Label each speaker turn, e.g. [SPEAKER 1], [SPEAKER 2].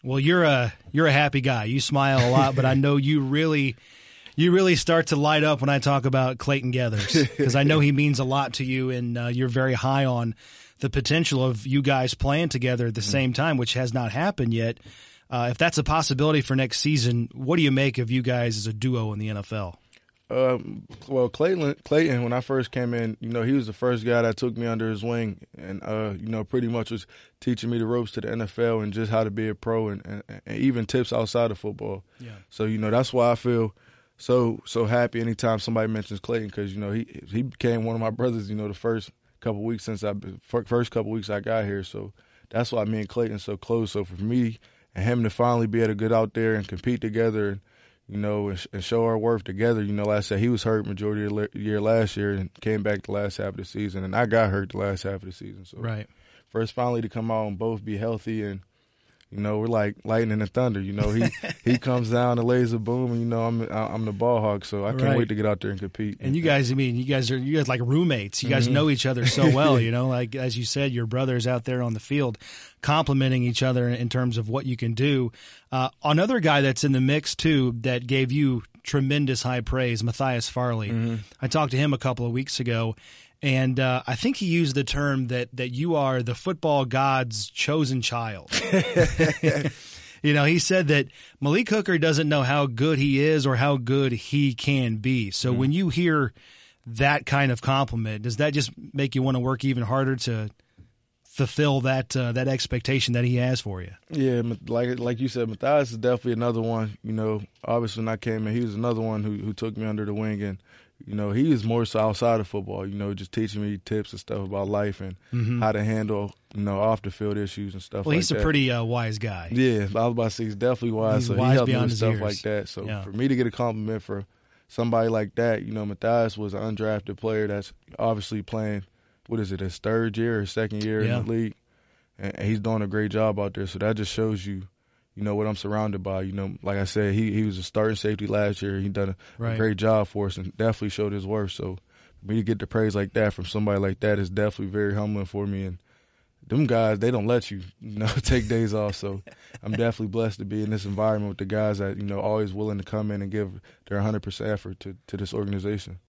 [SPEAKER 1] Well, you're a happy guy. You smile a lot, but I know you really start to light up when I talk about Clayton Geathers, because I know he means a lot to you, and you're very high on the potential of you guys playing together at the same time, which has not happened yet. If that's a possibility for next season, what do you make of you guys as a duo in the NFL?
[SPEAKER 2] Well, Clayton, when I first came in, he was the first guy that took me under his wing and, pretty much was teaching me the ropes to the NFL and just how to be a pro and even tips outside of football. Yeah. So, that's why I feel so happy anytime somebody mentions Clayton, because, he became one of my brothers, the first couple weeks I got here. So that's why me and Clayton so close. So for me and him to finally be able to get out there and compete together and show our worth together. Like I said, he was hurt majority of the year last year and came back the last half of the season, and I got hurt the last half of the season. So
[SPEAKER 1] right.
[SPEAKER 2] For us finally to come out and both be healthy, and we're like lightning and thunder. He comes down and lays a boom, and I'm the ball hawk, so I can't wait to get out there and compete.
[SPEAKER 1] And you guys are like roommates. You guys know each other so well. Like as you said, your brothers out there on the field, complimenting each other in terms of what you can do. Another guy that's in the mix too that gave you tremendous high praise, Matthias Farley. Mm-hmm. I talked to him a couple of weeks ago, and I think he used the term that you are the football god's chosen child. He said that Malik Hooker doesn't know how good he is or how good he can be. So when you hear that kind of compliment, does that just make you want to work even harder to fulfill that expectation that he has for you? Yeah,
[SPEAKER 2] like you said, Matthias is definitely another one. Obviously when I came in, he was another one who took me under the wing, and he is more so outside of football, just teaching me tips and stuff about life and how to handle, off the field issues and stuff like that.
[SPEAKER 1] Well, he's a pretty wise guy.
[SPEAKER 2] Yeah, I was about to say he's definitely wise.
[SPEAKER 1] He's
[SPEAKER 2] so
[SPEAKER 1] wise
[SPEAKER 2] he helped me
[SPEAKER 1] beyond
[SPEAKER 2] with
[SPEAKER 1] his
[SPEAKER 2] stuff
[SPEAKER 1] years.
[SPEAKER 2] like that. So for me to get a compliment for somebody like that, Matthias was an undrafted player that's obviously playing, his third year or second year in the league. And he's doing a great job out there. So that just shows you, what I'm surrounded by. Like I said, he was a starting safety last year. He done a great job for us and definitely showed his worth. So for me to get the praise like that from somebody like that is definitely very humbling for me. And them guys, they don't let you, take days off. So I'm definitely blessed to be in this environment with the guys that, always willing to come in and give their 100% effort to this organization.